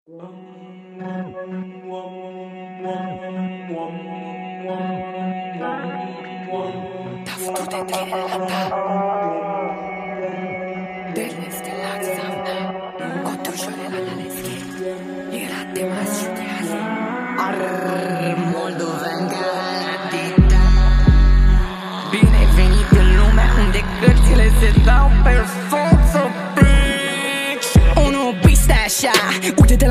T'as foutu des traînées là-dedans. Dernier stellar savna. Con tu șoare la Naleschi. Era demasiado. Moldovan galatita. Bine ai venit în lumea unde cărțile se dau pe forță, bitch. Unul piste așa. Uite-te